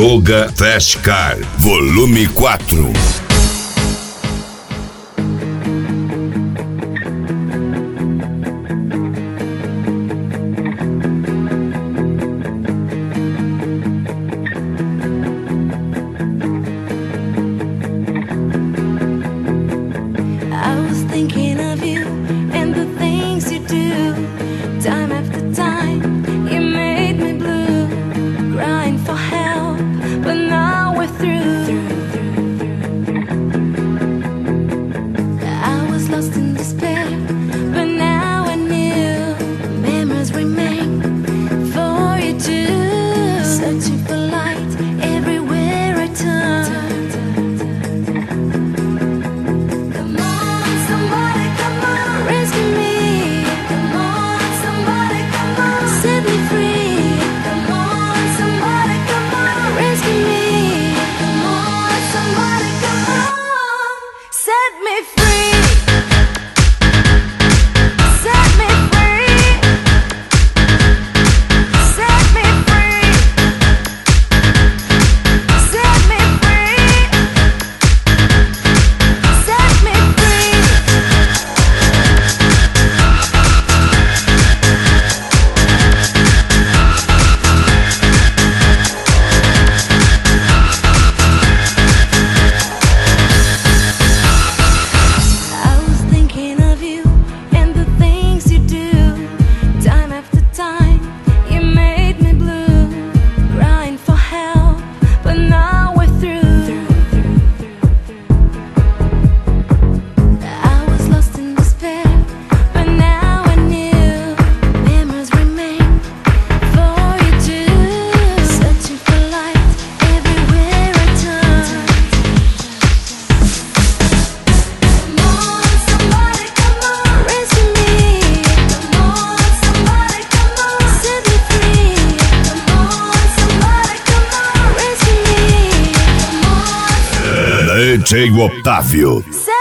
Toga Fast Car, volume 4. Thinking of you and the things you do, time after time, you made me blue, crying for help, but now we're through. I was lost in despair, but now I knew memories remain for you too, searching for light everywhere I turn. DJ Otávio.